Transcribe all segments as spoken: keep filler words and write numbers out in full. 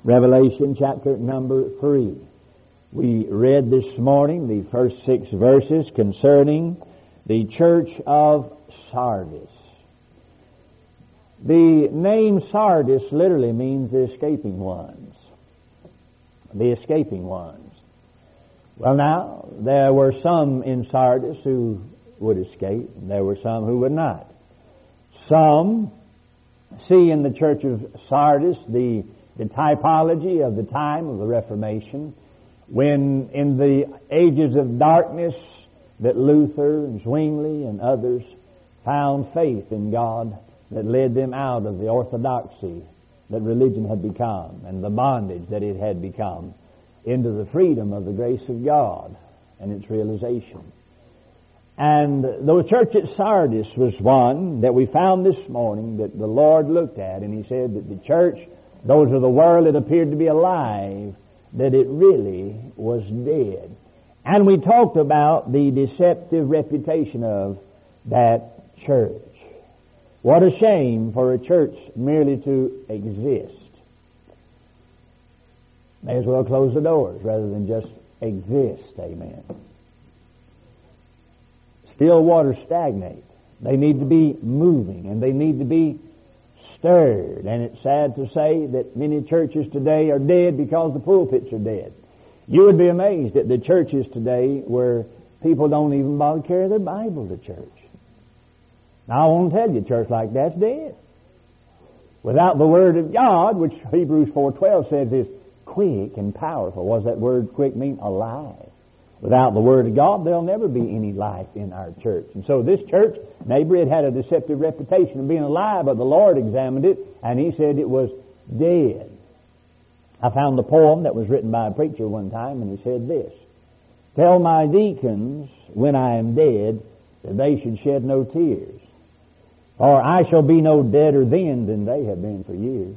Revelation chapter number three. We read this morning the first six verses concerning the church of Sardis. The name Sardis literally means the escaping ones. The escaping ones. Well now, there were some in Sardis who would escape, and there were some who would not. Some see in the church of Sardis the, the typology of the time of the Reformation, when in the ages of darkness that Luther and Zwingli and others found faith in God that led them out of the orthodoxy that religion had become and the bondage that it had become into the freedom of the grace of God and its realization. And the church at Sardis was one that we found this morning that the Lord looked at, and He said that the church, though to the world it appeared to be alive, that it really was dead. And we talked about the deceptive reputation of that church. What a shame for a church merely to exist. May as well close the doors rather than just exist. Amen. Still waters stagnate. They need to be moving and they need to be stirred. And it's sad to say that many churches today are dead because the pulpits are dead. You would be amazed at the churches today where people don't even bother to carry their Bible to church. Now I want to tell you, a church like that's dead. Without the Word of God, which Hebrews four twelve says is quick and powerful. What does that word quick mean? Alive. Without the Word of God, there'll never be any life in our church. And so this church, neighbor, it had a deceptive reputation of being alive, but the Lord examined it, and He said it was dead. I found the poem that was written by a preacher one time, and he said this: "Tell my deacons when I am dead that they should shed no tears, for I shall be no deader then than they have been for years."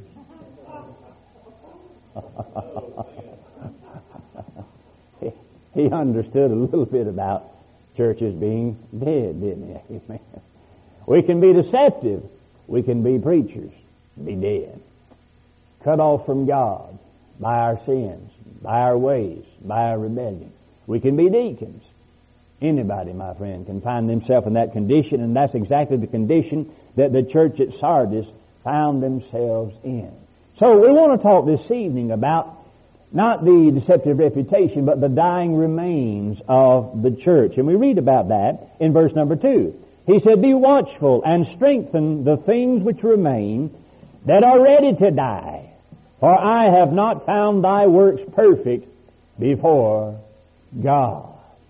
He understood a little bit about churches being dead, didn't he? Amen. We can be deceptive. We can be preachers, be dead. Cut off from God by our sins, by our ways, by our rebellion. We can be deacons. Anybody, my friend, can find themselves in that condition, and that's exactly the condition that the church at Sardis found themselves in. So we want to talk this evening about not the deceptive reputation, but the dying remains of the church. And we read about that in verse number two. He said, "Be watchful and strengthen the things which remain that are ready to die. For I have not found thy works perfect before God."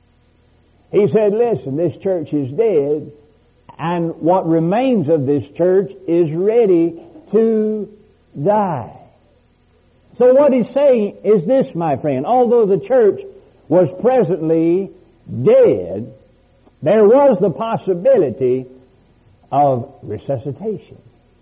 He said, listen, this church is dead, and what remains of this church is ready to die. So what he's saying is this, my friend: although the church was presently dead, there was the possibility of resuscitation.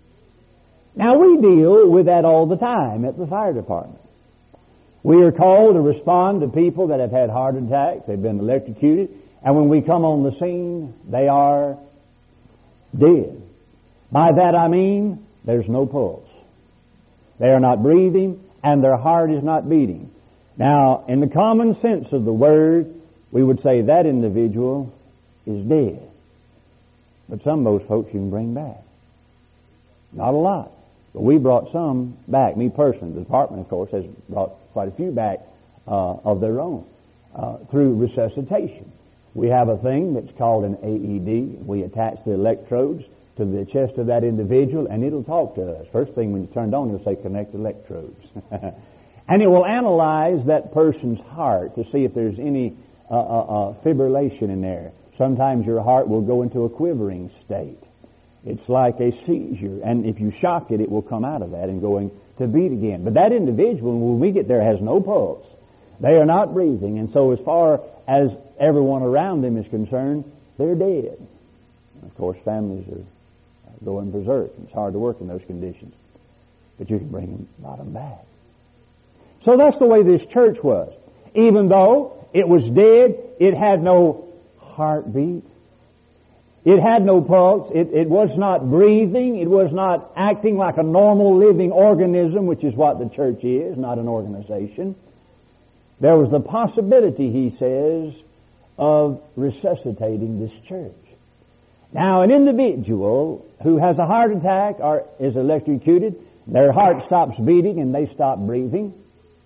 Now we deal with that all the time at the fire department. We are called to respond to people that have had heart attacks, they've been electrocuted, and when we come on the scene, they are dead. By that I mean there's no pulse. They are not breathing, and their heart is not beating. Now, in the common sense of the word, we would say that individual is dead. But some of those folks you can bring back. Not a lot. But we brought some back. Me personally, the department, of course, has brought quite a few back uh, of their own uh, through resuscitation. We have a thing that's called an A E D. We attach the electrodes to the chest of that individual, and it'll talk to us. First thing when you turn it on, it'll say connect electrodes. And it will analyze that person's heart to see if there's any uh, uh, uh, fibrillation in there. Sometimes your heart will go into a quivering state. It's like a seizure, and if you shock it, it will come out of that and going to beat again. But that individual, when we get there, has no pulse. They are not breathing, and so as far as everyone around them is concerned, they're dead. Of course, families are going berserk. It's hard to work in those conditions. But you can bring them, a lot of them back. So that's the way this church was. Even though it was dead, it had no heartbeat. It had no pulse. It, it was not breathing. It was not acting like a normal living organism, which is what the church is, not an organization. There was the possibility, he says, of resuscitating this church. Now, an individual who has a heart attack or is electrocuted, their heart stops beating and they stop breathing.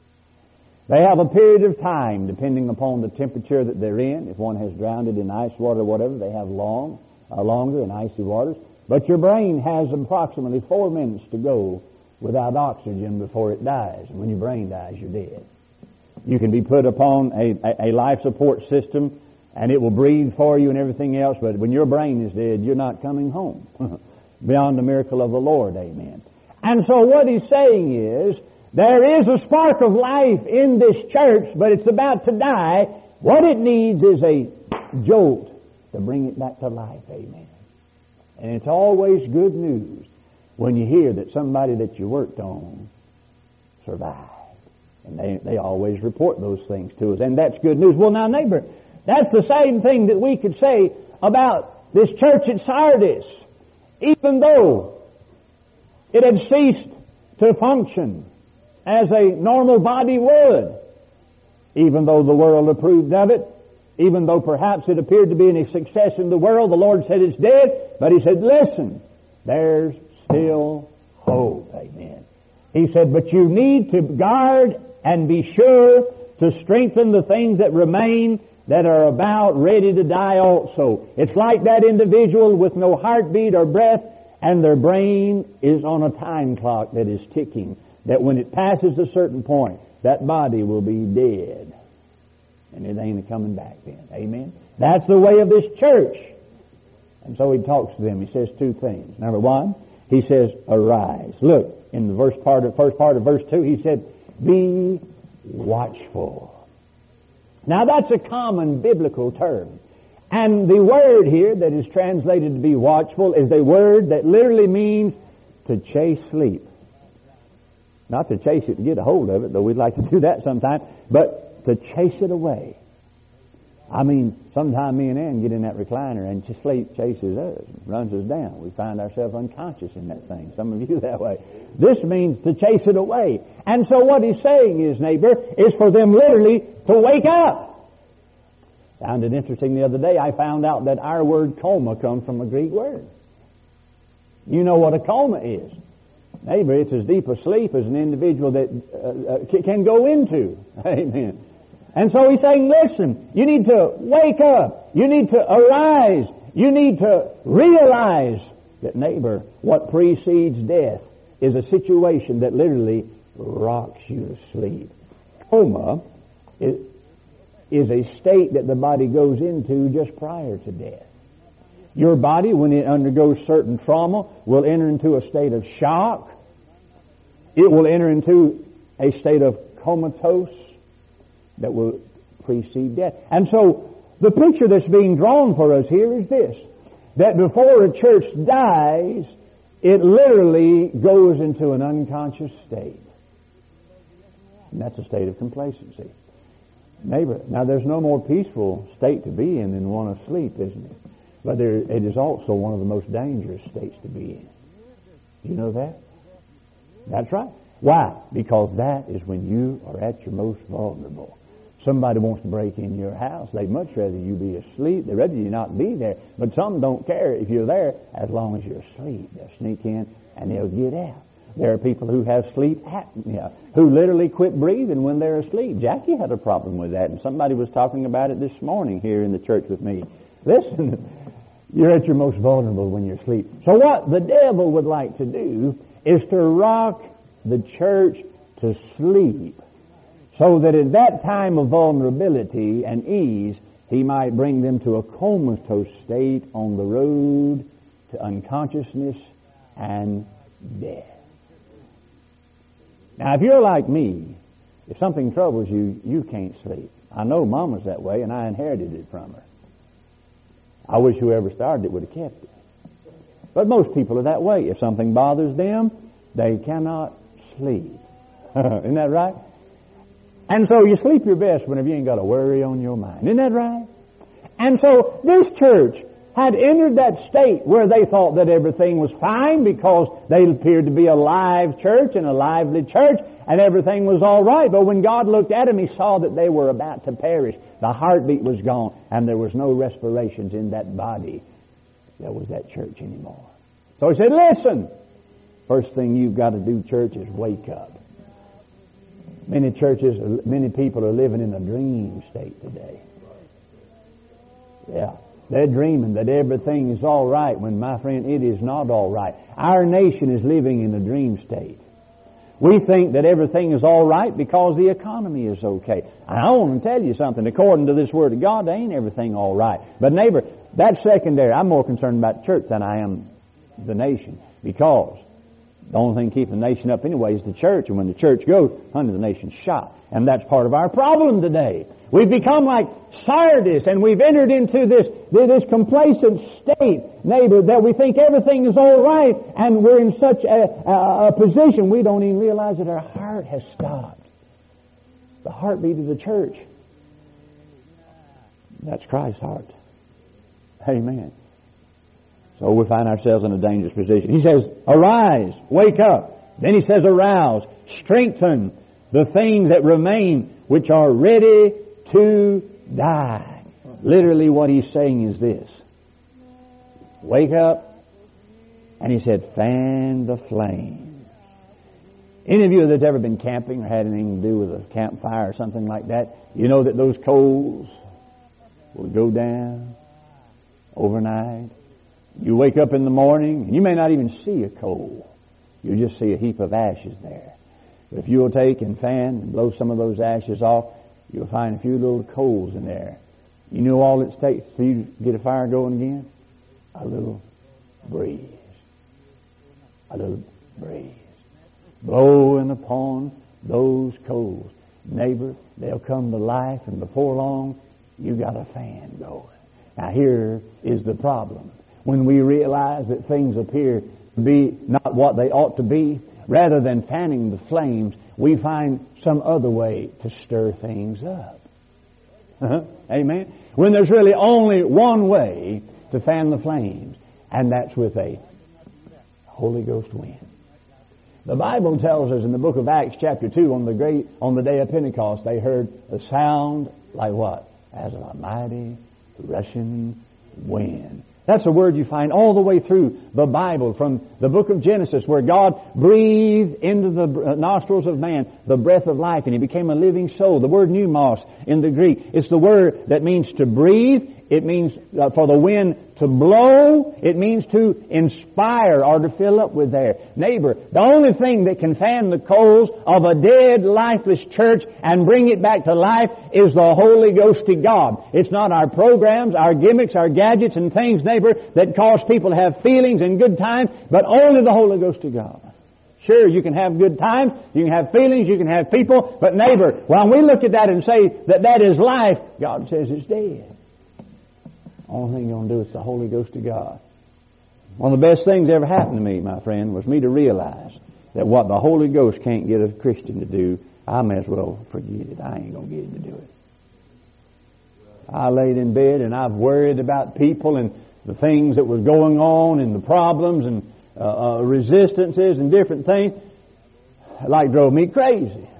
They have a period of time, depending upon the temperature that they're in. If one has drowned it in ice water or whatever, they have long, uh, longer in icy waters. But your brain has approximately four minutes to go without oxygen before it dies. And when your brain dies, you're dead. You can be put upon a, a, a life support system, and it will breathe for you and everything else, but when your brain is dead, you're not coming home. Beyond the miracle of the Lord, amen. And so what he's saying is, there is a spark of life in this church, but it's about to die. What it needs is a jolt to bring it back to life, amen. And it's always good news when you hear that somebody that you worked on survived. And they, they always report those things to us, and that's good news. Well, now, neighbor, that's the same thing that we could say about this church at Sardis. Even though it had ceased to function as a normal body would, even though the world approved of it, even though perhaps it appeared to be a success in the world, the Lord said it's dead, but He said, listen, there's still hope, amen. He said, but you need to guard and be sure to strengthen the things that remain that are about ready to die also. It's like that individual with no heartbeat or breath, and their brain is on a time clock that is ticking, that when it passes a certain point, that body will be dead. And it ain't coming back then. Amen? That's the way of this church. And so he talks to them. He says two things. Number one, he says, arise. Look, in the verse part of, first part of verse two, he said, be watchful. Now that's a common biblical term. And the word here that is translated to be watchful is a word that literally means to chase sleep. Not to chase it to get a hold of it, though we'd like to do that sometime, but to chase it away. I mean, sometime me and Ann get in that recliner and sleep chases us, runs us down. We find ourselves unconscious in that thing. Some of you that way. This means to chase it away. And so what he's saying is, neighbor, is for them literally to wake up. Found it interesting the other day. I found out that our word coma comes from a Greek word. You know what a coma is. Neighbor, it's as deep a sleep as an individual that uh, uh, can go into. Amen. And so he's saying, listen, you need to wake up. You need to arise. You need to realize that, neighbor, what precedes death is a situation that literally rocks you to sleep. Coma is, is a state that the body goes into just prior to death. Your body, when it undergoes certain trauma, will enter into a state of shock. It will enter into a state of comatose that will precede death. And so the picture that's being drawn for us here is this, that before a church dies, it literally goes into an unconscious state. And that's a state of complacency. Neighbor, now there's no more peaceful state to be in than one of sleep, isn't it? But there, it is also one of the most dangerous states to be in. Do you know that? That's right. Why? Because that is when you are at your most vulnerable. Somebody wants to break in your house. They'd much rather you be asleep. They'd rather you not be there. But some don't care if you're there as long as you're asleep. They'll sneak in and they'll get out. There are people who have sleep apnea, who literally quit breathing when they're asleep. Jackie had a problem with that, and somebody was talking about it this morning here in the church with me. Listen, you're at your most vulnerable when you're asleep. So what the devil would like to do is to rock the church to sleep, so that at that time of vulnerability and ease, he might bring them to a comatose state on the road to unconsciousness and death. Now, if you're like me, if something troubles you, you can't sleep. I know Mama's that way, and I inherited it from her. I wish whoever started it would have kept it. But most people are that way. If something bothers them, they cannot sleep. Isn't that right? And so you sleep your best whenever you ain't got a worry on your mind. Isn't that right? And so this church had entered that state where they thought that everything was fine because they appeared to be a live church and a lively church and everything was all right. But when God looked at them, He saw that they were about to perish. The heartbeat was gone and there was no respirations in that body. There was that church anymore. So He said, listen, first thing you've got to do, church, is wake up. Many churches, many people are living in a dream state today. Yeah. They're dreaming that everything is all right when, my friend, it is not all right. Our nation is living in a dream state. We think that everything is all right because the economy is okay. I want to tell you something. According to this Word of God, there ain't everything all right. But neighbor, that's secondary. I'm more concerned about the church than I am the nation. Because the only thing keeping the nation up anyway is the church. And when the church goes, honey, the nation's shot. And that's part of our problem today. We've become like Sardis, and we've entered into this, this complacent state, neighbor, that we think everything is all right, and we're in such a, a, a position we don't even realize that our heart has stopped. The heartbeat of the church. That's Christ's heart. Amen. So we find ourselves in a dangerous position. He says, arise, wake up. Then He says, arouse, strengthen the things that remain, which are ready to die. Literally what He's saying is this. Wake up. And He said, fan the flame. Any of you that's ever been camping or had anything to do with a campfire or something like that, you know that those coals will go down overnight. You wake up in the morning and you may not even see a coal. You just see a heap of ashes there. But if you'll take and fan and blow some of those ashes off, you'll find a few little coals in there. You know all it takes for you to get a fire going again? A little breeze. A little breeze. Blowing upon those coals. Neighbor, they'll come to life, and before long, you got a fan going. Now here is the problem. When we realize that things appear to be not what they ought to be, rather than fanning the flames, we find some other way to stir things up. Uh-huh. Amen? When there's really only one way to fan the flames, and that's with a Holy Ghost wind. The Bible tells us in the book of Acts chapter two, on the great, on the day of Pentecost, they heard a sound like what? As of a mighty rushing wind. That's a word you find all the way through the Bible, from the book of Genesis, where God breathed into the nostrils of man the breath of life, and he became a living soul. The word pneumos in the Greek, it's the word that means to breathe. It means uh, for the wind to blow. It means to inspire or to fill up with air. Neighbor, the only thing that can fan the coals of a dead, lifeless church and bring it back to life is the Holy Ghost of God. It's not our programs, our gimmicks, our gadgets and things, neighbor, that cause people to have feelings and good times, but only the Holy Ghost of God. Sure, you can have good times, you can have feelings, you can have people, but neighbor, when we look at that and say that that is life, God says it's dead. Only thing you're going to do is the Holy Ghost of God. One of the best things that ever happened to me, my friend, was me to realize that what the Holy Ghost can't get a Christian to do, I may as well forget it. I ain't going to get him to do it. I laid in bed and I've worried about people and the things that was going on and the problems and uh, uh, resistances and different things. It like drove me crazy.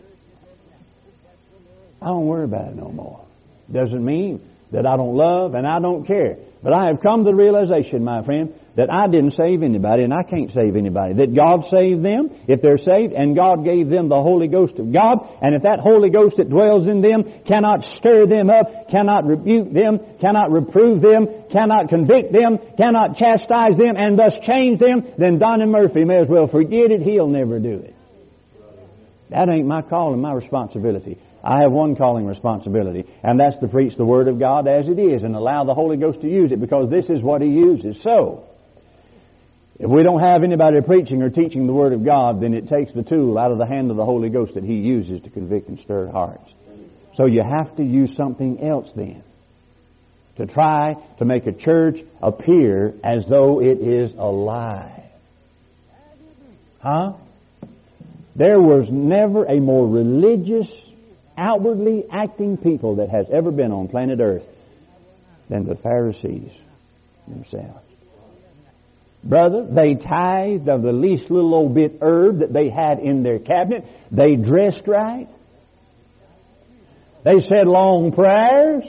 I don't worry about it no more. Doesn't mean that I don't love and I don't care. But I have come to the realization, my friend, that I didn't save anybody and I can't save anybody. That God saved them if they're saved, and God gave them the Holy Ghost of God. And if that Holy Ghost that dwells in them cannot stir them up, cannot rebuke them, cannot reprove them, cannot convict them, cannot chastise them, and thus change them, then Donnie Murphy may as well forget it. He'll never do it. That ain't my call and my responsibility. I have one calling responsibility, and that's to preach the Word of God as it is and allow the Holy Ghost to use it, because this is what He uses. So, if we don't have anybody preaching or teaching the Word of God, then it takes the tool out of the hand of the Holy Ghost that He uses to convict and stir hearts. So you have to use something else then to try to make a church appear as though it is alive. Huh? There was never a more religious, outwardly acting people that has ever been on planet Earth than the Pharisees themselves. Brother, they tithed of the least little old bit herb that they had in their cabinet. They dressed right. They said long prayers.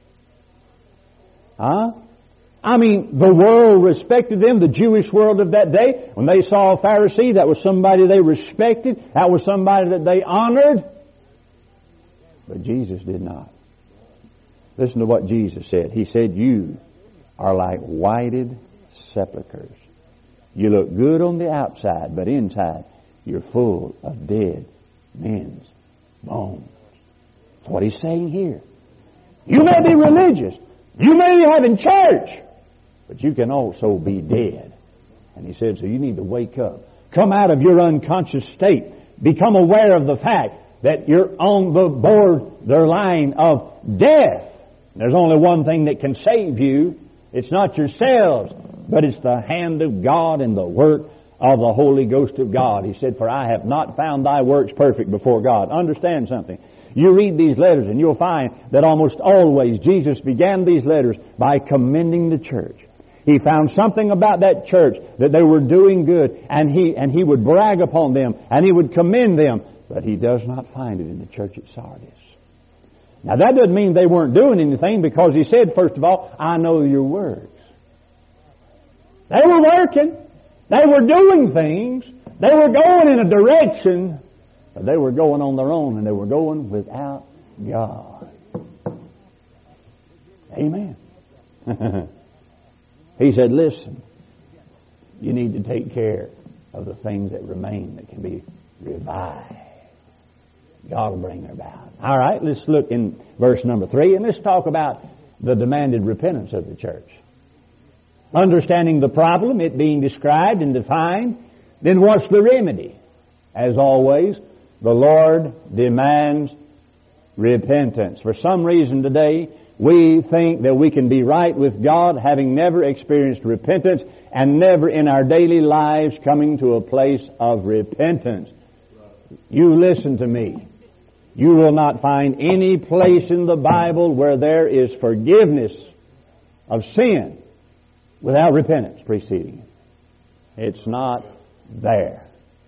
Huh? I mean, the world respected them, the Jewish world of that day. When they saw a Pharisee, that was somebody they respected. That was somebody that they honored. But Jesus did not. Listen to what Jesus said. He said, you are like whited sepulchres. You look good on the outside, but inside you're full of dead men's bones. That's what he's saying here. You may be religious. You may be having church. But you can also be dead. And he said, so you need to wake up. Come out of your unconscious state. Become aware of the fact that you're on the borderline of death. There's only one thing that can save you. It's not yourselves, but it's the hand of God and the work of the Holy Ghost of God. He said, for I have not found thy works perfect before God. Understand something. You read these letters and you'll find that almost always Jesus began these letters by commending the church. He found something about that church that they were doing good, and he and he would brag upon them and he would commend them, but he does not find it in the church at Sardis. Now that doesn't mean they weren't doing anything, because he said, first of all, I know your works. They were working. They were doing things. They were going in a direction, but they were going on their own, and they were going without God. Amen. He said, listen, you need to take care of the things that remain that can be revived. God will bring it about. All right, let's look in verse number three, and let's talk about the demanded repentance of the church. Understanding the problem, it being described and defined, then what's the remedy? As always, the Lord demands repentance. For some reason today, we think that we can be right with God having never experienced repentance and never in our daily lives coming to a place of repentance. You listen to me. You will not find any place in the Bible where there is forgiveness of sin without repentance preceding it. It's not there.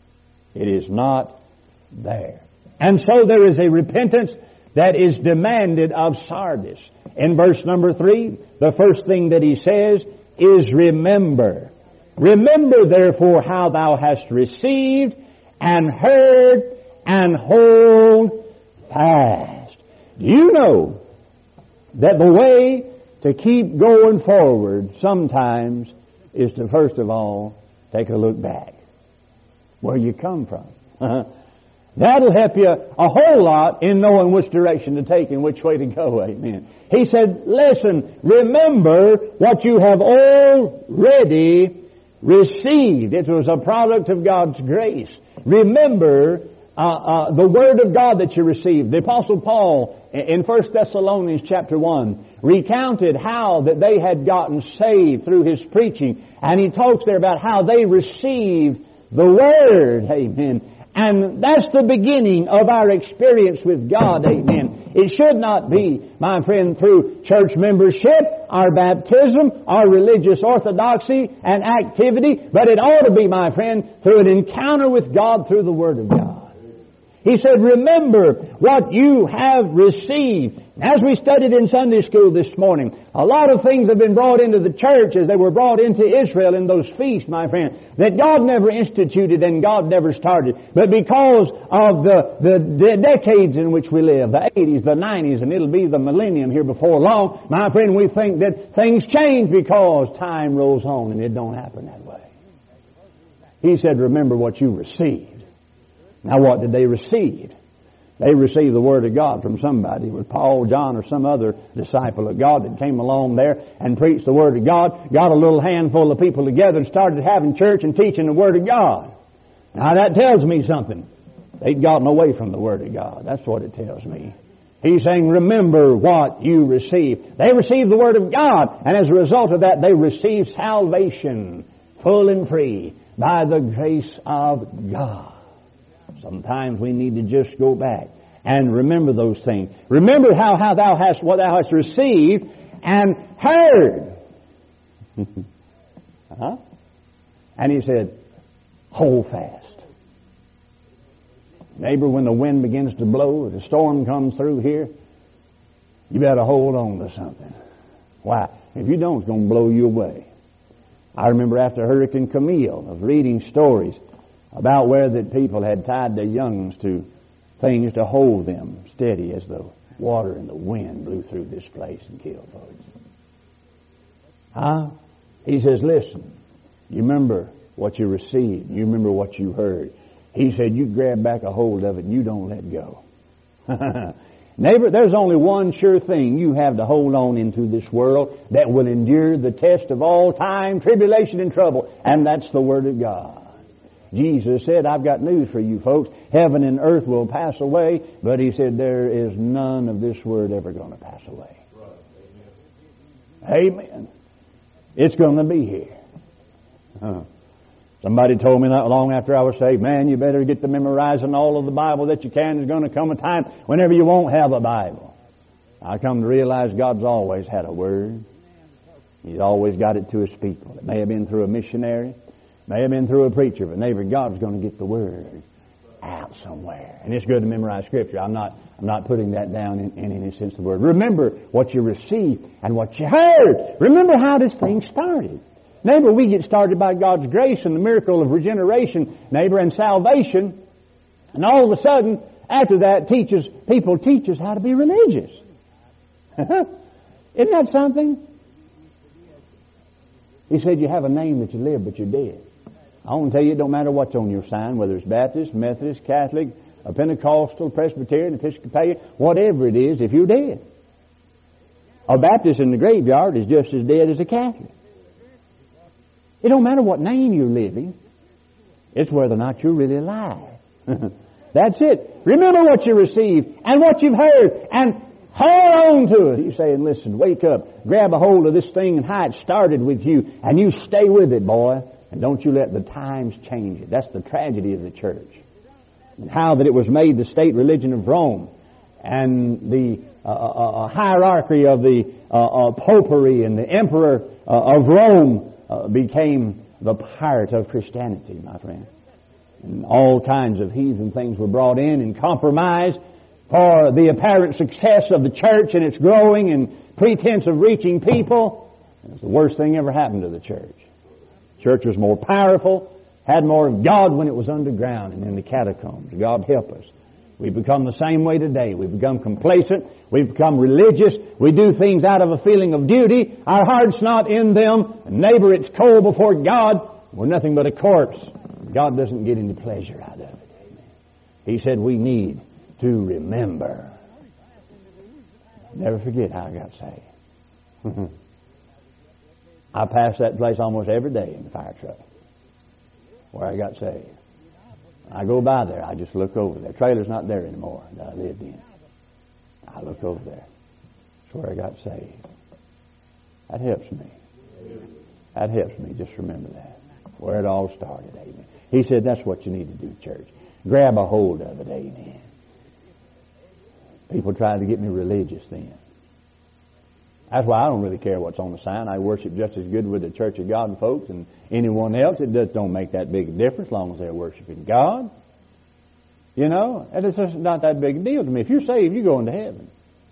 It is not there. And so there is a repentance that is demanded of Sardis. In verse number three, the first thing that he says is remember. Remember therefore how thou hast received and heard, and hold fast. Do you know that the way to keep going forward sometimes is to first of all take a look back where you come from? That'll help you a whole lot in knowing which direction to take and which way to go. Amen. He said, listen, remember what you have already received. It was a product of God's grace. Remember uh, uh, the Word of God that you received. The Apostle Paul in First Thessalonians chapter one recounted how that they had gotten saved through his preaching. And he talks there about how they received the Word. Amen. And that's the beginning of our experience with God. Amen. It should not be, my friend, through church membership, our baptism, our religious orthodoxy and activity, but it ought to be, my friend, through an encounter with God through the Word of God. He said, remember what you have received. As we studied in Sunday school this morning, a lot of things have been brought into the church as they were brought into Israel in those feasts, my friend, that God never instituted and God never started. But because of the, the, the decades in which we live, the eighties, the nineties, and it'll be the millennium here before long, my friend, we think that things change because time rolls on, and it don't happen that way. He said, remember what you received. Now what did they receive? They received the Word of God from somebody. It was Paul, John, or some other disciple of God that came along there and preached the Word of God, got a little handful of people together and started having church and teaching the Word of God. Now that tells me something. They'd gotten away from the Word of God. That's what it tells me. He's saying, remember what you received. They received the Word of God, and as a result of that, they received salvation, full and free, by the grace of God. Sometimes we need to just go back and remember those things. Remember how, how thou hast, what thou hast received and heard. uh-huh. And he said, hold fast. Neighbor, when the wind begins to blow, the storm comes through here, you better hold on to something. Why? If you don't, it's going to blow you away. I remember after Hurricane Camille of reading stories about where that people had tied their youngs to things to hold them steady as the water and the wind blew through this place and killed folks. Huh? He says, listen, you remember what you received. You remember what you heard. He said, you grab back a hold of it and you don't let go. Neighbor, there's only one sure thing you have to hold on into this world that will endure the test of all time, tribulation, and trouble, and that's the Word of God. Jesus said, I've got news for you folks. Heaven and earth will pass away, but He said there is none of this Word ever going to pass away. Right. Amen. Amen. It's going to be here. Huh. Somebody told me not long after I was saved, man, you better get to memorizing all of the Bible that you can. There's going to come a time whenever you won't have a Bible. I come to realize God's always had a Word. He's always got it to His people. It may have been through a missionary, may have been through a preacher, but neighbor, God's going to get the Word out somewhere. And it's good to memorize Scripture. I'm not I'm not putting that down in, in any sense of the word. Remember what you received and what you heard. Remember how this thing started. Neighbor, we get started by God's grace and the miracle of regeneration, neighbor, and salvation. And all of a sudden, after that, teaches people teach us how to be religious. Isn't that something? He said you have a name that you live, but you're dead. I want to tell you, it don't matter what's on your sign, whether it's Baptist, Methodist, Catholic, a Pentecostal, Presbyterian, Episcopalian, whatever it is, if you're dead. A Baptist in the graveyard is just as dead as a Catholic. It don't matter what name you're living. It's whether or not you're really alive. That's it. Remember what you received and what you've heard and hold on to it. He's saying, listen, wake up, grab a hold of this thing and how it started with you, and you stay with it, boy. And don't you let the times change it. That's the tragedy of the church. And how that it was made the state religion of Rome, and the uh, uh, hierarchy of the uh, uh, popery and the emperor uh, of Rome uh, became the part of Christianity, my friend. And all kinds of heathen things were brought in and compromised for the apparent success of the church and its growing and pretense of reaching people. It was the worst thing ever happened to the church. The church was more powerful, had more of God when it was underground and in the catacombs. God help us. We've become the same way today. We've become complacent. We've become religious. We do things out of a feeling of duty. Our heart's not in them. And neighbor, it's cold before God. We're nothing but a corpse. God doesn't get any pleasure out of it. Amen. He said we need to remember. Never forget how I got saved. I pass that place almost every day in the fire truck where I got saved. I go by there, I just look over there. Trailer's not there anymore that I lived in. I look over there. That's where I got saved. That helps me. That helps me. Just remember that. Where it all started. Amen. He said that's what you need to do, church. Grab a hold of it. Amen. People tried to get me religious then. That's why I don't really care what's on the sign. I worship just as good with the Church of God folks and anyone else. It just don't make that big a difference as long as they're worshiping God. You know, and it's just not that big a deal to me. If you're saved, you're going to heaven.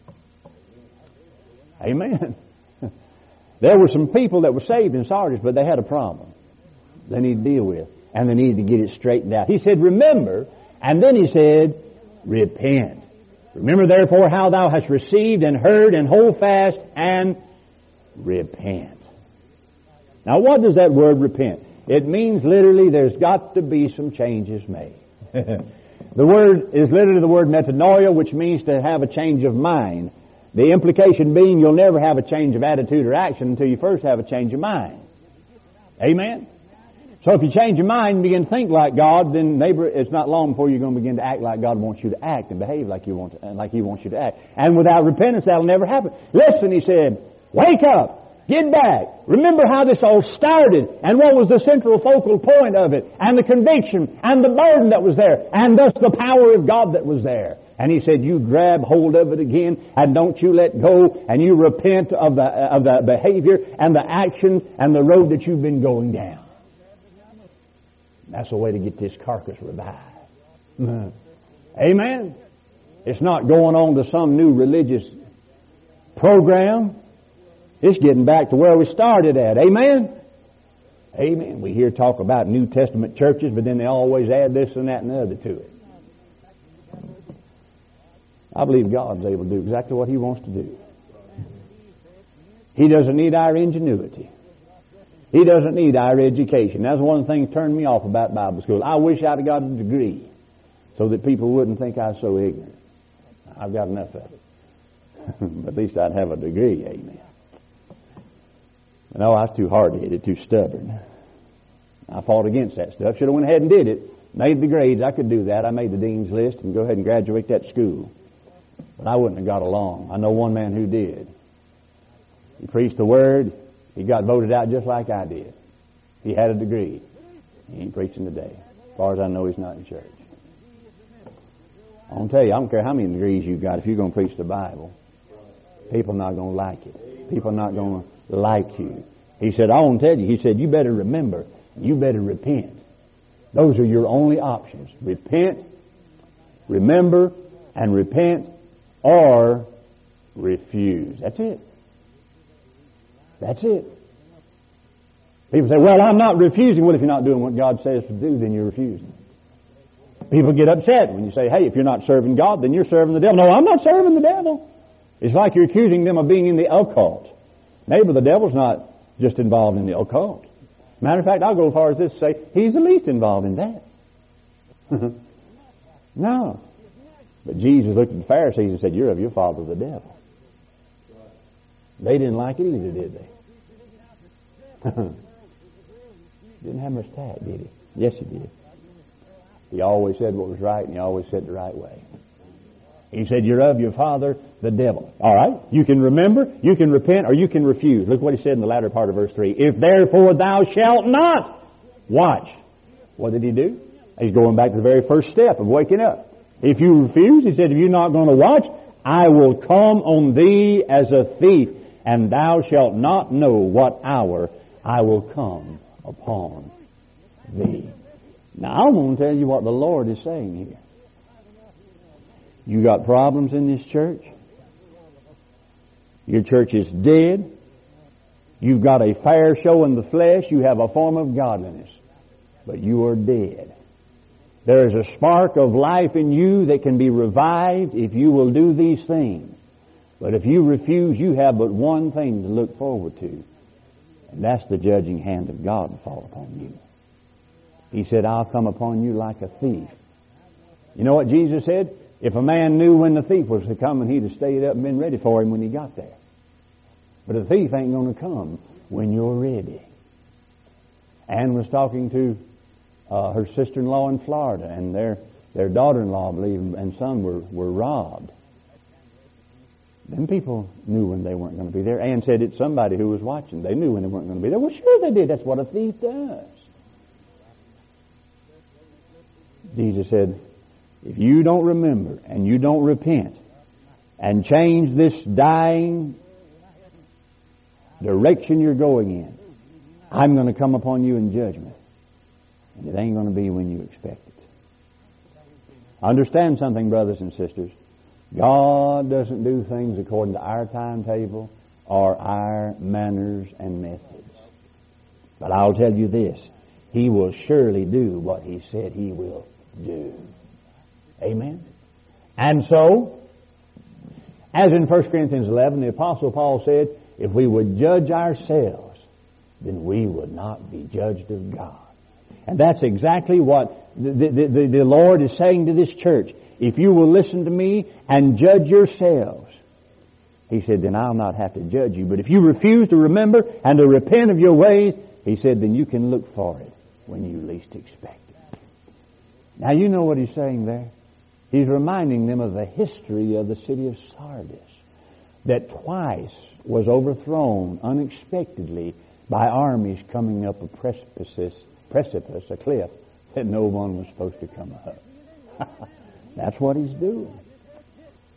Amen. There were some people that were saved in Sardis, but they had a problem they need to deal with, and they needed to get it straightened out. He said, remember, and then he said, repent. Remember therefore how thou hast received and heard, and hold fast and repent. Now what does that word repent? It means literally there's got to be some changes made. The word is literally the word metanoia, which means to have a change of mind. The implication being you'll never have a change of attitude or action until you first have a change of mind. Amen? So if you change your mind and begin to think like God, then neighbor, it's not long before you're going to begin to act like God wants you to act and behave like you want to, like He wants you to act. And without repentance, that'll never happen. Listen, he said, wake up, get back. Remember how this all started and what was the central focal point of it and the conviction and the burden that was there and thus the power of God that was there. And He said, you grab hold of it again and don't you let go, and you repent of the, of the behavior and the actions and the road that you've been going down. That's the way to get this carcass revived. Amen. It's not going on to some new religious program. It's getting back to where we started at. Amen. Amen. We hear talk about New Testament churches, but then they always add this and that and the other to it. I believe God's able to do exactly what He wants to do. He doesn't need our ingenuity. He doesn't need our education. That's one of the things that turned me off about Bible school. I wish I'd have got a degree so that people wouldn't think I was so ignorant. I've got enough of it. But at least I'd have a degree, amen. But no, I was too hard-headed, too stubborn. I fought against that stuff. Should have went ahead and did it. Made the grades. I could do that. I made the dean's list and go ahead and graduate that school. But I wouldn't have got along. I know one man who did. He preached the Word. He got voted out just like I did. He had a degree. He ain't preaching today. As far as I know, he's not in church. I want to tell you, I don't care how many degrees you've got, if you're going to preach the Bible, people are not going to like it. People are not going to like you. He said, I want to tell you, he said, you better remember, you better repent. Those are your only options. Repent, remember, and repent, or refuse. That's it. That's it. People say, well, I'm not refusing. Well, if you're not doing what God says to do, then you're refusing. People get upset when you say, hey, if you're not serving God, then you're serving the devil. No, I'm not serving the devil. It's like you're accusing them of being in the occult. Maybe the devil's not just involved in the occult. Matter of fact, I'll go as far as this to say, he's the least involved in that. No. But Jesus looked at the Pharisees and said, you're of your father the devil. They didn't like it either, did they? Didn't have much tact, did he? Yes, he did. He always said what was right, and he always said it the right way. He said, you're of your father, the devil. All right? You can remember, you can repent, or you can refuse. Look what he said in the latter part of verse three. If therefore thou shalt not watch. What did he do? He's going back to the very first step of waking up. If you refuse, he said, if you're not going to watch, I will come on thee as a thief, and thou shalt not know what hour I will come upon thee. Now, I'm going to tell you what the Lord is saying here. You got problems in this church? Your church is dead. You've got a fair show in the flesh. You have a form of godliness. But you are dead. There is a spark of life in you that can be revived if you will do these things. But if you refuse, you have but one thing to look forward to. And that's the judging hand of God to fall upon you. He said, I'll come upon you like a thief. You know what Jesus said? If a man knew when the thief was to come, and he'd have stayed up and been ready for him when he got there. But the thief ain't going to come when you're ready. Ann was talking to uh, her sister-in-law in Florida, and their their daughter-in-law, I believe, and son were, were robbed. Them people knew when they weren't going to be there. Ann said it's somebody who was watching. They knew when they weren't going to be there. Well, sure they did. That's what a thief does. Jesus said, if you don't remember and you don't repent and change this dying direction you're going in, I'm going to come upon you in judgment. And it ain't going to be when you expect it. Understand something, brothers and sisters. God doesn't do things according to our timetable or our manners and methods. But I'll tell you this. He will surely do what He said He will do. Amen? And so, as in First Corinthians eleven, the Apostle Paul said, if we would judge ourselves, then we would not be judged of God. And that's exactly what the, the, the, the Lord is saying to this church. If you will listen to me and judge yourselves, He said, then I'll not have to judge you. But if you refuse to remember and to repent of your ways, He said, then you can look for it when you least expect it. Now you know what He's saying there. He's reminding them of the history of the city of Sardis, that twice was overthrown unexpectedly by armies coming up a precipice, precipice, a cliff that no one was supposed to come up. That's what He's doing.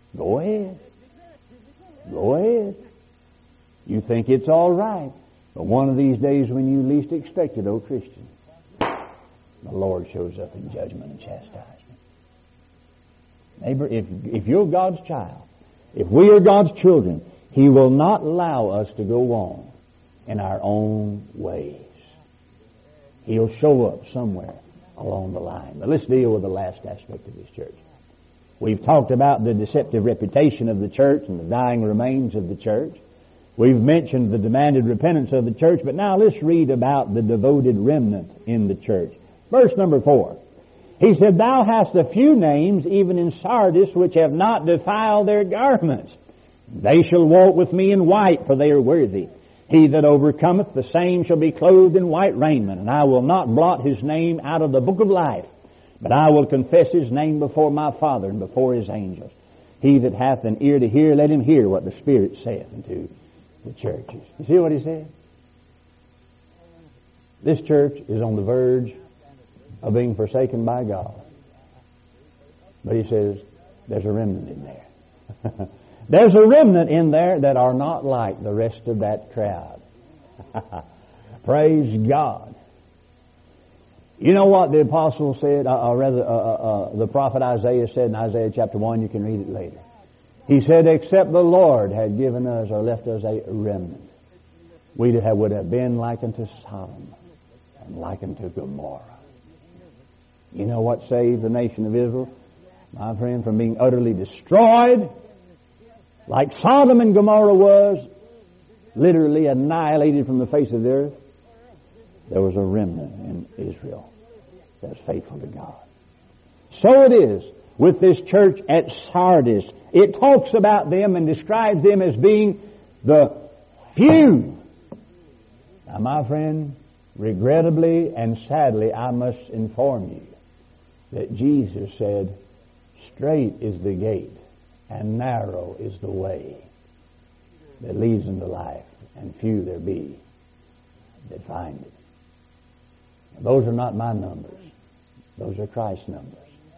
Go ahead. Go ahead. You think it's all right. But one of these days when you least expect it, oh Christian, the Lord shows up in judgment and chastisement. Neighbor, if, if you're God's child, if we are God's children, He will not allow us to go on in our own ways. He'll show up somewhere along the line. But let's deal with the last aspect of this church. We've talked about the deceptive reputation of the church and the dying remains of the church. We've mentioned the demanded repentance of the church, but now let's read about the devoted remnant in the church. Verse number four. He said, Thou hast a few names, even in Sardis, which have not defiled their garments. They shall walk with me in white, for they are worthy. He that overcometh, the same shall be clothed in white raiment, and I will not blot his name out of the book of life, but I will confess his name before my Father and before his angels. He that hath an ear to hear, let him hear what the Spirit saith unto the churches. You see what he said? This church is on the verge of being forsaken by God. But he says, there's a remnant in there. There's a remnant in there that are not like the rest of that crowd. Praise God. You know what the apostle said, or rather uh, uh, the prophet Isaiah said in Isaiah chapter one, you can read it later. He said, except the Lord had given us or left us a remnant, we would have been like unto Sodom and like unto Gomorrah. You know what saved the nation of Israel, my friend, from being utterly destroyed? Like Sodom and Gomorrah was, literally annihilated from the face of the earth, there was a remnant in Israel that's faithful to God. So it is with this church at Sardis. It talks about them and describes them as being the few. Now, my friend, regrettably and sadly, I must inform you that Jesus said, straight is the gate and narrow is the way that leads unto life, and few there be that find it. Now, those are not my numbers. Those are Christ's numbers.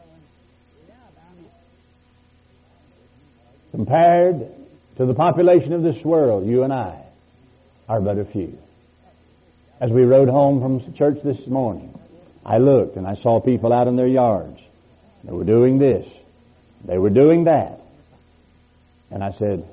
Compared to the population of this world, you and I are but a few. As we rode home from church this morning, I looked and I saw people out in their yards. They were doing this. They were doing that. And I said,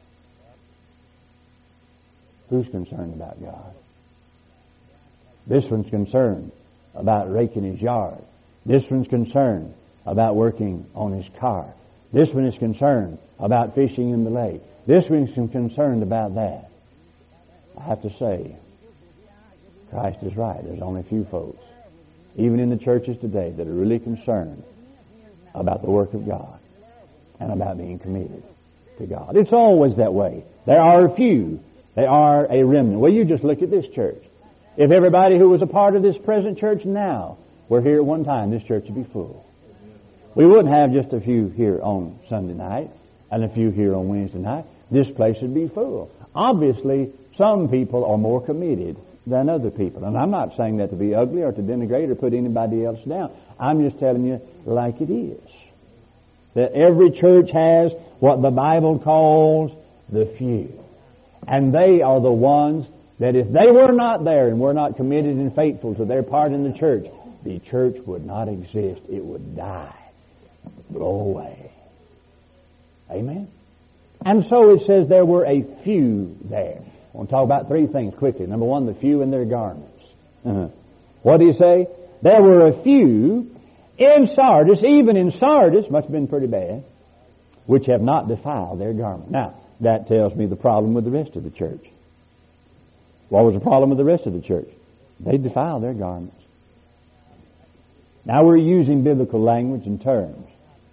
who's concerned about God? This one's concerned about raking his yard. This one's concerned about working on his car. This one is concerned about fishing in the lake. This one's concerned about that. I have to say, Christ is right. There's only a few folks, even in the churches today, that are really concerned about the work of God and about being committed to God. It's always that way. There are a few. They are a remnant. Well, you just look at this church. If everybody who was a part of this present church now were here at one time, this church would be full. We wouldn't have just a few here on Sunday night and a few here on Wednesday night. This place would be full. Obviously, some people are more committed than other people. And I'm not saying that to be ugly or to denigrate or put anybody else down. I'm just telling you like it is. That every church has what the Bible calls the few. And they are the ones that if they were not there and were not committed and faithful to their part in the church, the church would not exist. It would die. Blow away. Amen? And so it says there were a few there. I want to talk about three things quickly. Number one, the few in their garments. Uh-huh. What do you say? There were a few in Sardis, even in Sardis, must have been pretty bad, which have not defiled their garment. Now, that tells me the problem with the rest of the church. What was the problem with the rest of the church? They defiled their garments. Now we're using biblical language and terms.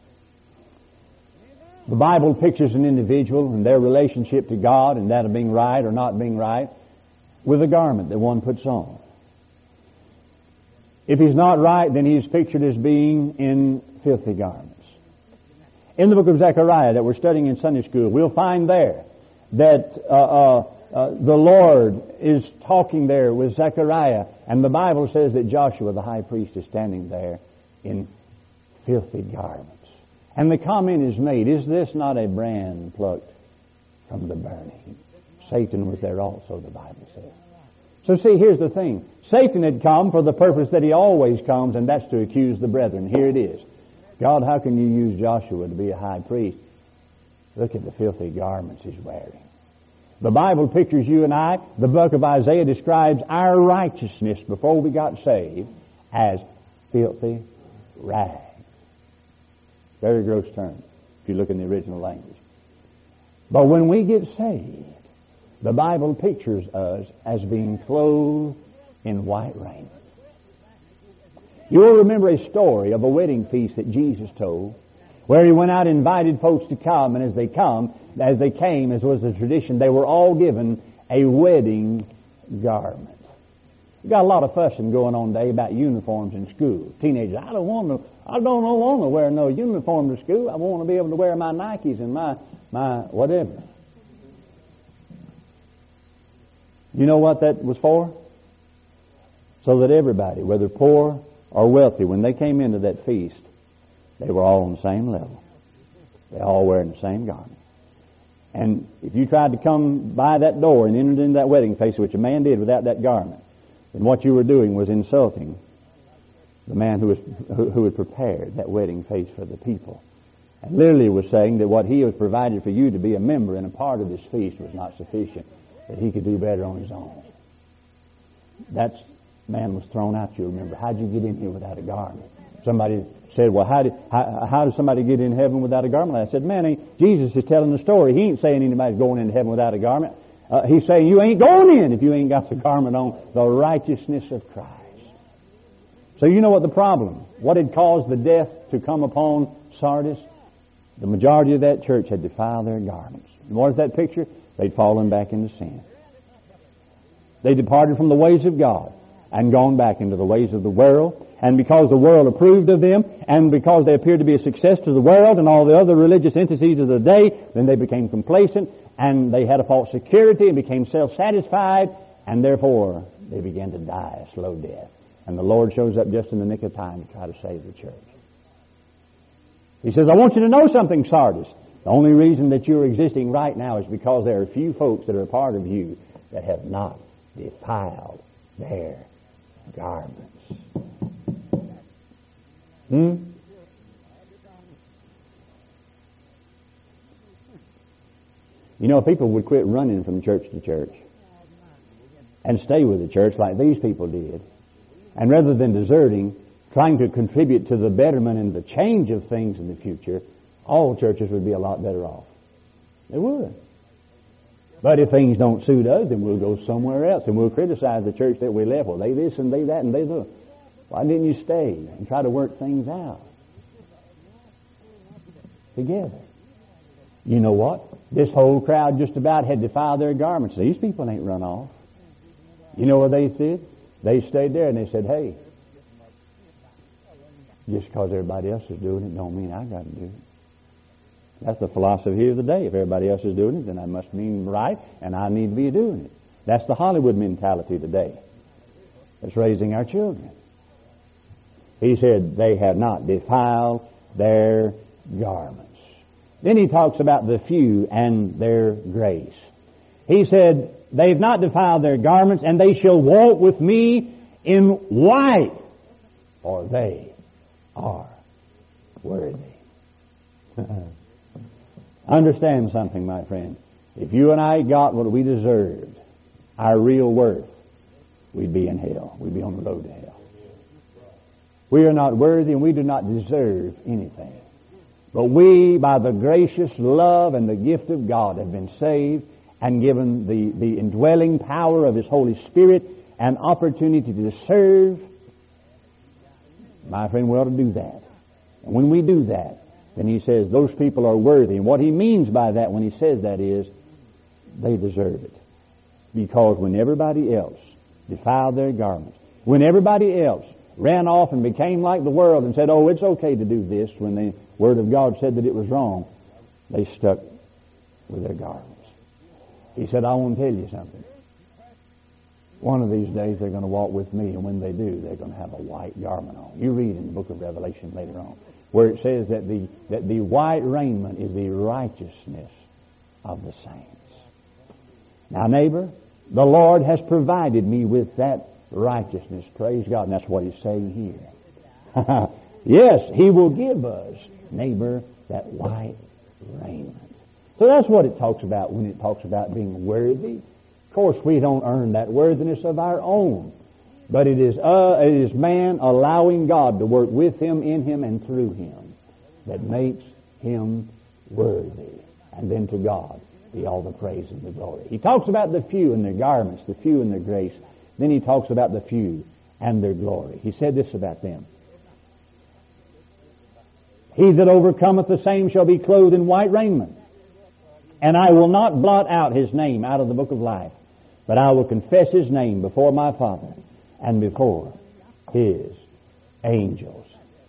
The Bible pictures an individual and their relationship to God and that of being right or not being right with a garment that one puts on. If he's not right, then he's pictured as being in filthy garments. In the book of Zechariah that we're studying in Sunday school, we'll find there that uh, uh, uh, the Lord is talking there with Zechariah, and the Bible says that Joshua, the high priest, is standing there in filthy garments. And the comment is made, is this not a brand plucked from the burning? Satan was there also, the Bible says. So see, here's the thing. Satan had come for the purpose that he always comes, and that's to accuse the brethren. Here it is. God, how can you use Joshua to be a high priest? Look at the filthy garments he's wearing. The Bible pictures you and I, the book of Isaiah describes our righteousness before we got saved as filthy rags. Very gross term, if you look in the original language. But when we get saved, the Bible pictures us as being clothed in white raiment. You'll remember a story of a wedding feast that Jesus told, where he went out and invited folks to come, and as they come, as they came, as was the tradition, they were all given a wedding garment. You got a lot of fussing going on today about uniforms in school. Teenagers, I don't want to, I don't want to wear no uniform to school. I want to be able to wear my Nikes and my, my whatever. You know what that was for? So that everybody, whether poor or wealthy, when they came into that feast, they were all on the same level. They all wearing the same garment. And if you tried to come by that door and entered into that wedding feast, which a man did without that garment, then what you were doing was insulting the man who was who, who had prepared that wedding feast for the people. And literally was saying that what he was provided for you to be a member and a part of this feast was not sufficient, that he could do better on his own. That man was thrown out, you remember. How'd you get in here without a garment? Somebody said, well, how did, how, how does somebody get in heaven without a garment? I said, man, ain't, Jesus is telling the story. He ain't saying anybody's going into heaven without a garment. Uh, he's saying you ain't going in if you ain't got the garment on, the righteousness of Christ. So you know what the problem, what had caused the death to come upon Sardis? The majority of that church had defiled their garments. And what is that picture? They'd fallen back into sin. They departed from the ways of God and gone back into the ways of the world. And because the world approved of them, and because they appeared to be a success to the world and all the other religious entities of the day, then they became complacent, and they had a false security and became self-satisfied, and therefore they began to die a slow death. And the Lord shows up just in the nick of time to try to save the church. He says, I want you to know something, Sardis. The only reason that you're existing right now is because there are a few folks that are a part of you that have not defiled their garments. Hmm? You know, people would quit running from church to church and stay with the church like these people did. And rather than deserting, trying to contribute to the betterment and the change of things in the future, all churches would be a lot better off. They would. But if things don't suit us, then we'll go somewhere else and we'll criticize the church that we left. Well, they this and they that and they that. Why didn't you stay and try to work things out together? You know what? This whole crowd just about had defiled their garments. These people ain't run off. You know what they said? They stayed there and they said, hey, just because everybody else is doing it don't mean I got to do it. That's the philosophy of the day. If everybody else is doing it, then I must mean right and I need to be doing it. That's the Hollywood mentality today. It's raising our children. He said they have not defiled their garments. Then he talks about the few and their grace. He said, they've not defiled their garments, and they shall walk with me in white, for they are worthy. Understand something, my friend. If you and I got what we deserved, our real worth, we'd be in hell. We'd be on the road to hell. We are not worthy and we do not deserve anything. But we, by the gracious love and the gift of God, have been saved and given the, the indwelling power of His Holy Spirit and opportunity to serve. My friend, we ought to do that. And when we do that, then He says those people are worthy. And what He means by that when He says that is, they deserve it. Because when everybody else defiled their garments, when everybody else ran off and became like the world and said, oh, it's okay to do this, when the Word of God said that it was wrong, they stuck with their garments. He said, I want to tell you something. One of these days they're going to walk with me, and when they do, they're going to have a white garment on. You read in the book of Revelation later on. where it says that the, that the white raiment is the righteousness of the saints. Now, neighbor, the Lord has provided me with that righteousness. Praise God. And that's what He's saying here. Yes, He will give us, neighbor, that white raiment. So that's what it talks about when it talks about being worthy. Of course, we don't earn that worthiness of our own. But it is, uh, it is man allowing God to work with him, in him, and through him that makes him worthy. And then to God be all the praise and the glory. He talks about the few and their garments, the few and their grace. Then he talks about the few and their glory. He said this about them. He that overcometh, the same shall be clothed in white raiment. And I will not blot out his name out of the book of life, but I will confess his name before my Father and before His angels.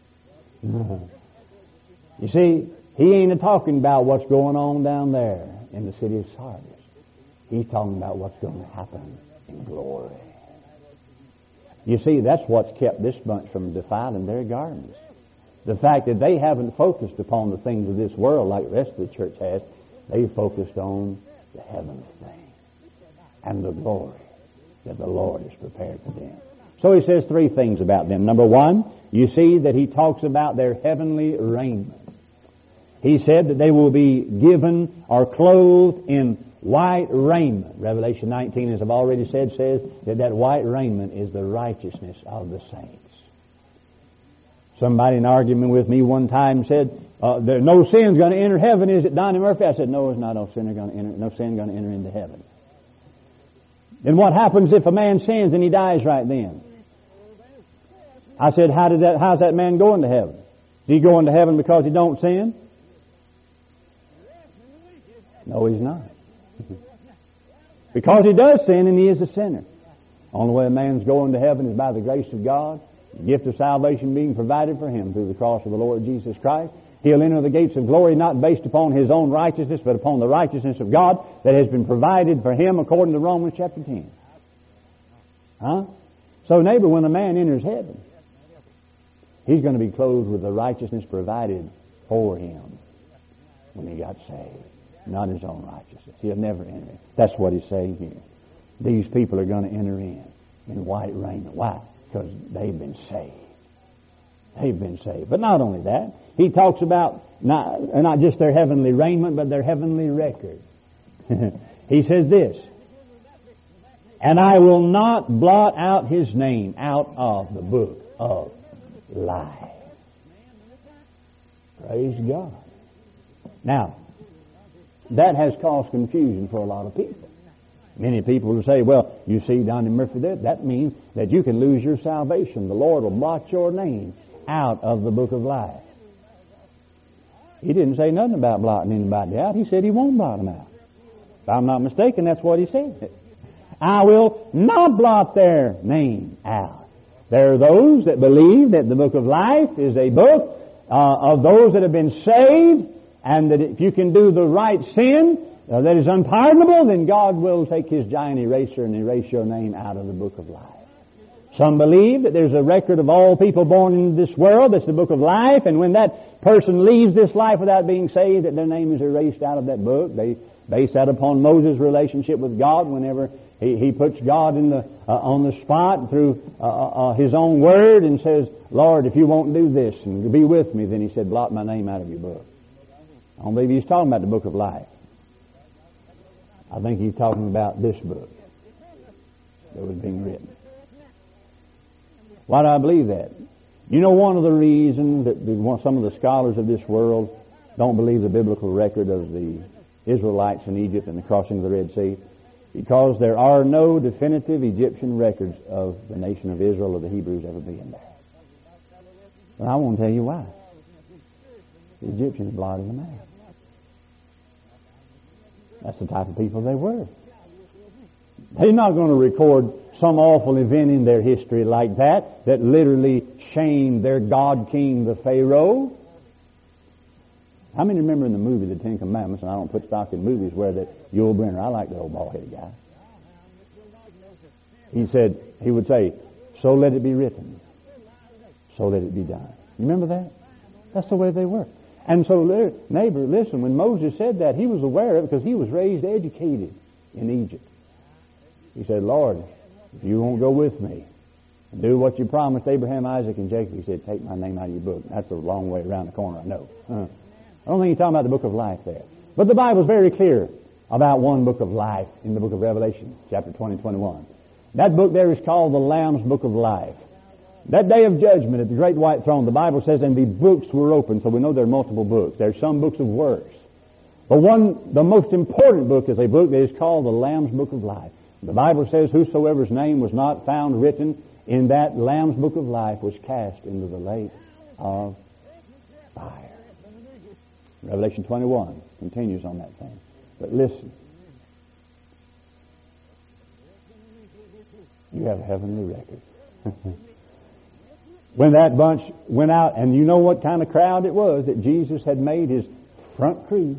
You see, He ain't talking about what's going on down there in the city of Sardis. He's talking about what's going to happen in glory. You see, that's what's kept this bunch from defiling their garments. The fact that they haven't focused upon the things of this world like the rest of the church has. They focused on the heavenly thing and the glory that the Lord has prepared for them. So he says three things about them. Number one, you see that he talks about their heavenly raiment. He said that they will be given or clothed in white raiment. Revelation nineteen, as I've already said, says that that white raiment is the righteousness of the saints. Somebody in argument with me one time said, uh, there, no sin's going to enter heaven, is it, Donnie Murphy? I said, no, it's not. No sin going to enter. No sin going to enter into heaven. Then what happens if a man sins and he dies right then? I said, how did that? How's that man going to heaven? Is he going to heaven because he don't sin? No, he's not. Because he does sin and he is a sinner. Only way a man's going to heaven is by the grace of God, the gift of salvation being provided for him through the cross of the Lord Jesus Christ. He'll enter the gates of glory not based upon his own righteousness, but upon the righteousness of God that has been provided for him according to Romans chapter ten. Huh? So, neighbor, when a man enters heaven, he's going to be clothed with the righteousness provided for him when he got saved, not his own righteousness. He'll never enter. That's what he's saying here. These people are going to enter in in white raiment. Why? Because they've been saved. They've been saved. But not only that, he talks about not, not just their heavenly raiment, but their heavenly record. He says this, and I will not blot out his name out of the book of life. Praise God. Now, that has caused confusion for a lot of people. Many people will say, well, you see, Donnie Murphy, that, that means that you can lose your salvation. The Lord will blot your name out of the book of life. He didn't say nothing about blotting anybody out. He said he won't blot them out. If I'm not mistaken, that's what he said. I will not blot their name out. There are those that believe that the book of life is a book uh, of those that have been saved, and that if you can do the right sin uh, that is unpardonable, then God will take His giant eraser and erase your name out of the book of life. Some believe that there's a record of all people born into this world. That's the book of life. And when that person leaves this life without being saved, that their name is erased out of that book. They base that upon Moses' relationship with God. Whenever he, he puts God in the uh, on the spot through uh, uh, His own word and says, Lord, if you won't do this and be with me, then He said, blot my name out of your book. I don't believe He's talking about the book of life. I think He's talking about this book that was being written. Why do I believe that? You know, one of the reasons that some of the scholars of this world don't believe the biblical record of the Israelites in Egypt and the crossing of the Red Sea, because there are no definitive Egyptian records of the nation of Israel or the Hebrews ever being there. But I want to tell you why. The Egyptians blotted them out. That's the type of people they were. They're not going to record some awful event in their history like that, that literally shamed their God King, the Pharaoh. How many remember in the movie, The Ten Commandments, and I don't put stock in movies, where that Yul Brynner, I like the old bald-headed guy. He said, he would say, so let it be written, so let it be done. You remember that? That's the way they were. And so, neighbor, listen, when Moses said that, he was aware of it because he was raised educated in Egypt. He said, Lord, if you won't go with me and do what you promised Abraham, Isaac, and Jacob, he said, take my name out of your book. That's a long way around the corner, I know. Uh, I don't think he's talking about the book of life there. But the Bible's very clear about one book of life in the book of Revelation, chapter twenty, twenty-one. That book there is called the Lamb's Book of Life. That day of judgment at the great white throne, the Bible says, and the books were opened, so we know there are multiple books. There's some books of works. But one, the most important book is a book that is called the Lamb's Book of Life. The Bible says, whosoever's name was not found written in that Lamb's Book of Life was cast into the lake of fire. Revelation twenty-one continues on that thing. But listen. You have a heavenly record. When that bunch went out, and you know what kind of crowd it was that Jesus had made his front crew.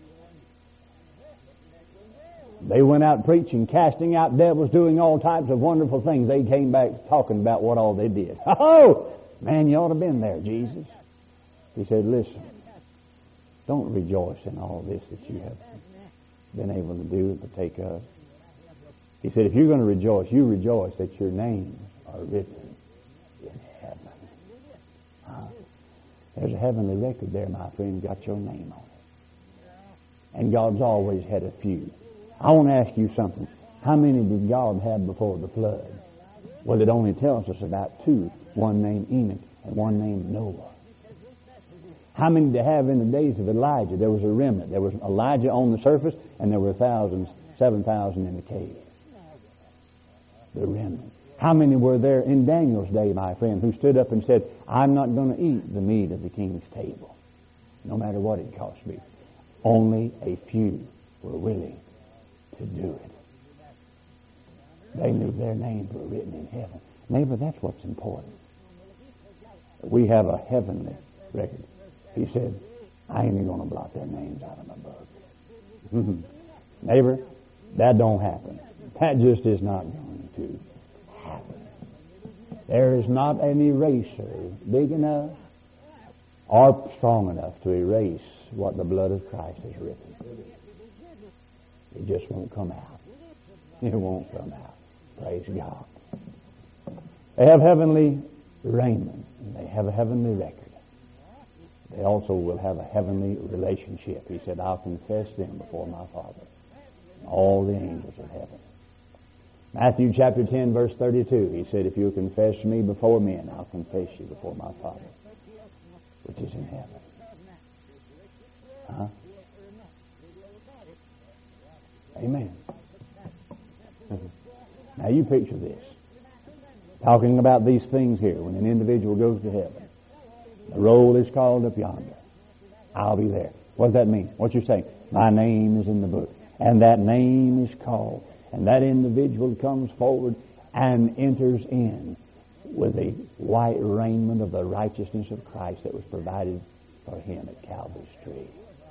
They went out preaching, casting out devils, doing all types of wonderful things. They came back talking about what all they did. Oh, man, you ought to have been there, Jesus. He said, listen, don't rejoice in all this that you have been able to do and partake of. He said, if you're going to rejoice, you rejoice that your names are written in heaven. Huh? There's a heavenly record there, my friend, got your name on it. And God's always had a few. I want to ask you something. How many did God have before the flood? Well, it only tells us about two. One named Enoch and one named Noah. How many did they have in the days of Elijah? There was a remnant. There was Elijah on the surface, and there were thousands, seven thousand in the cave. The remnant. How many were there in Daniel's day, my friend, who stood up and said, I'm not going to eat the meat of the king's table, no matter what it costs me. Only a few were willing to do it. They knew their names were written in heaven. Neighbor, that's what's important. We have a heavenly record. He said, I ain't going to blot their names out of my book. Neighbor, that don't happen. That just is not going to happen. There is not an eraser big enough or strong enough to erase what the blood of Christ has written. It just won't come out. It won't come out. Praise God. They have heavenly raiment. And they have a heavenly record. They also will have a heavenly relationship. He said, I'll confess them before my Father, all the angels of heaven. Matthew chapter ten, verse thirty-two, he said, if you confess me before men, I'll confess you before my Father, which is in heaven. Huh? Amen. Now you picture this. Talking about these things here, when an individual goes to heaven. The roll is called up yonder. I'll be there. What does that mean? What you're saying? My name is in the book. And that name is called. And that individual comes forward and enters in with the white raiment of the righteousness of Christ that was provided for him at Calvary's tree.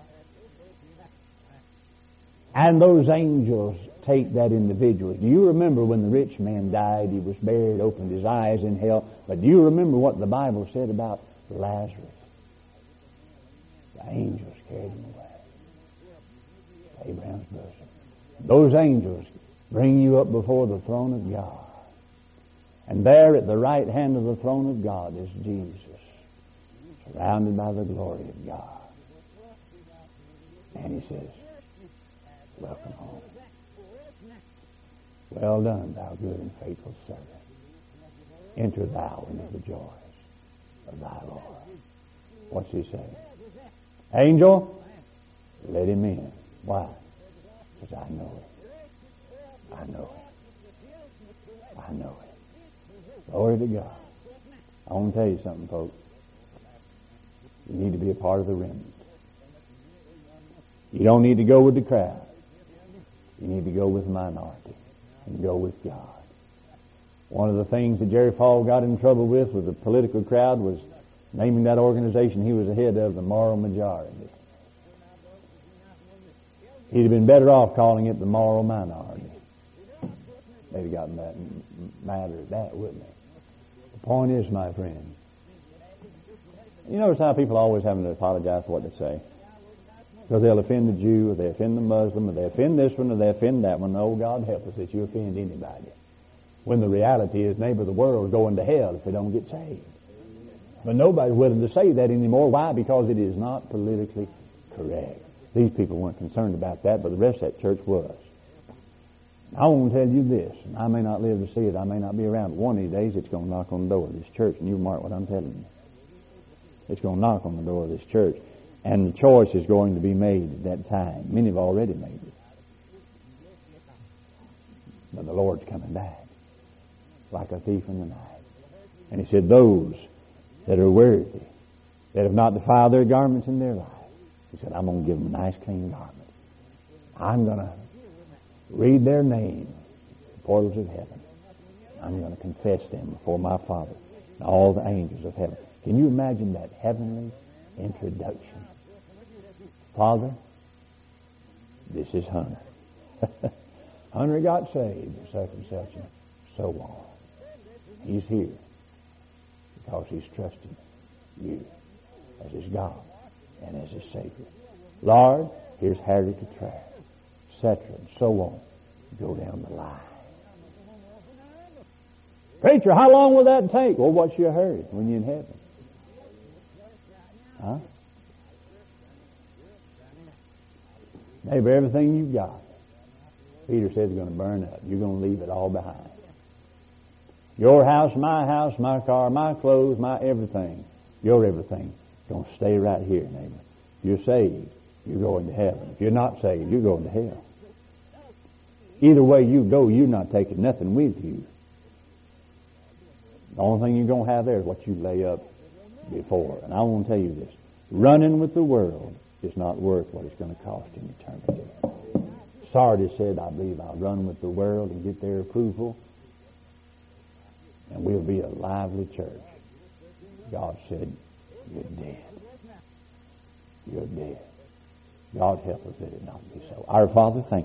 And those angels take that individual. Do you remember when the rich man died, he was buried, opened his eyes in hell? But do you remember what the Bible said about Lazarus? The angels carried him away to Abraham's bosom. Those angels bring you up before the throne of God. And there at the right hand of the throne of God is Jesus, surrounded by the glory of God. And he says, welcome home. Well done, thou good and faithful servant. Enter thou into the joys of thy Lord. What's he saying? Angel, let him in. Why? Because I know it. I know it. I know it. Glory to God. I want to tell you something, folks. You need to be a part of the remnant. You don't need to go with the crowd. You need to go with the minority and go with God. One of the things that Jerry Fall got in trouble with with the political crowd was naming that organization he was the head of the moral majority. He'd have been better off calling it the moral minority. They'd have gotten that mad at that, wouldn't they? The point is, my friend, You notice how people are always having to apologize for what they say. Because they'll offend the Jew, or they offend the Muslim, or they offend this one, or they offend that one. Oh, God help us that you offend anybody. When the reality is, neighbor, the world is going to hell if they don't get saved. But nobody's willing to say that anymore. Why? Because it is not politically correct. These people weren't concerned about that, but the rest of that church was. I want to tell you this, and I may not live to see it, I may not be around, but one of these days it's going to knock on the door of this church, and you mark what I'm telling you. It's going to knock on the door of this church. And the choice is going to be made at that time. Many have already made it. But the Lord's coming back like a thief in the night. And He said, those that are worthy, that have not defiled their garments in their life, He said, I'm going to give them a nice clean garment. I'm going to read their name in the portals of heaven. I'm going to confess them before my Father and all the angels of heaven. Can you imagine that heavenly introduction? Father, this is Hunter. Hunter got saved at such and such and so on. He's here because he's trusted you as his God and as his Savior. Lord, here's Harry Cottrell, et cetera, and so on. Go down the line. Preacher, how long will that take? Well, what's your hurry when you're in heaven? Huh? Neighbor, everything you've got, Peter said, is going to burn up. You're going to leave it all behind. Your house, my house, my car, my clothes, my everything, your everything, is going to stay right here, neighbor. If you're saved, you're going to heaven. If you're not saved, you're going to hell. Either way you go, you're not taking nothing with you. The only thing you're going to have there is what you lay up before. And I want to tell you this. Running with the world is not worth what it's going to cost in eternity. Sardis said, I believe I'll run with the world and get their approval, and we'll be a lively church. God said, you're dead. You're dead. God help us that it not be so. Our Father, thank you.